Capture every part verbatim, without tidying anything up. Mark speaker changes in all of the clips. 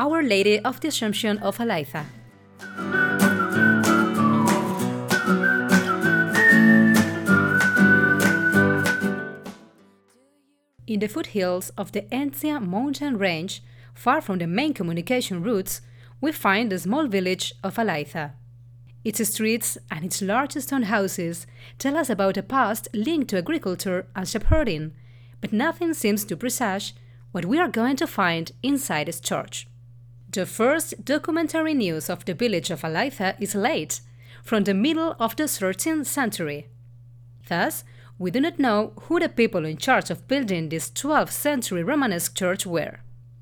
Speaker 1: Our Lady of the Assumption of Alaytha. In the foothills of the Entia mountain range, far from the main communication routes, we find the small village of Alaytha. Its streets and its large stone houses tell us about a past linked to agriculture and shepherding, but nothing seems to presage what we are going to find inside its church. The first documentary news of the village of Alaytha is late, from the middle of the thirteenth century. Thus, we do not know who the people in charge of building this twelfth century Romanesque church were.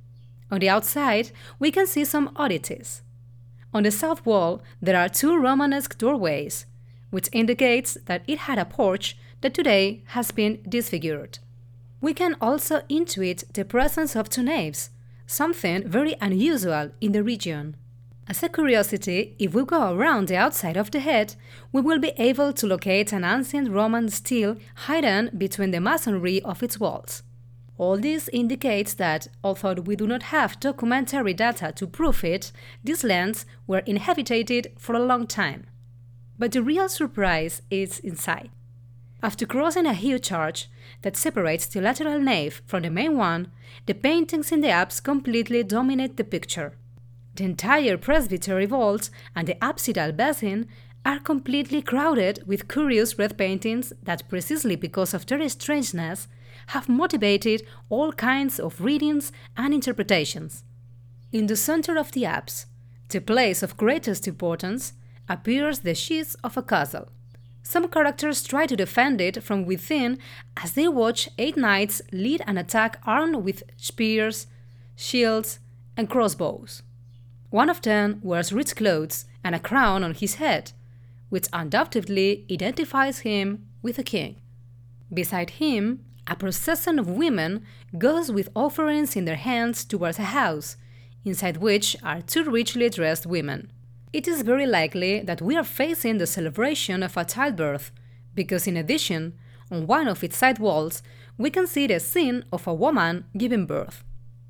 Speaker 1: On the outside, we can see some oddities. On the south wall, there are two Romanesque doorways, which indicates that it had a porch that today has been disfigured. We can also intuit the presence of two naves, something very unusual in the region. As a curiosity, if we go around the outside of the head, we will be able to locate an ancient Roman stele hidden between the masonry of its walls. All this indicates that, although we do not have documentary data to prove it, these lands were inhabited for a long time. But the real surprise is inside. After crossing a huge arch that separates the lateral nave from the main one, the paintings in the apse completely dominate the picture. The entire presbytery vault and the apsidal basin are completely crowded with curious red paintings that, precisely because of their strangeness, have motivated all kinds of readings and interpretations. In the center of the apse, the place of greatest importance, appears the sheath of a castle. Some characters try to defend it from within as they watch eight knights lead an attack armed with spears, shields, and crossbows. One of them wears rich clothes and a crown on his head, which undoubtedly identifies him with a king. Beside him, a procession of women goes with offerings in their hands towards a house, inside which are two richly dressed women. It is very likely that we are facing the celebration of a childbirth, because in addition, on one of its side walls, we can see the scene of a woman giving birth.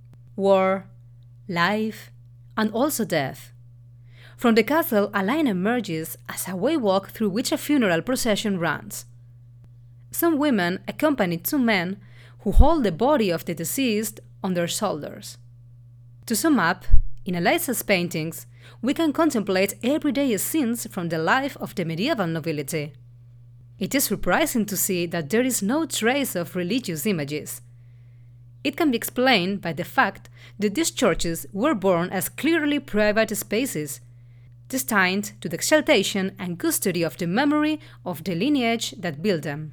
Speaker 1: War, life, and also death. From the castle, a line emerges as a way walk through which a funeral procession runs. Some women accompany two men who hold the body of the deceased on their shoulders. To sum up, in Alaytha's paintings, we can contemplate everyday scenes from the life of the medieval nobility. It is surprising to see that there is no trace of religious images. It can be explained by the fact that these churches were born as clearly private spaces, destined to the exaltation and custody of the memory of the lineage that built them.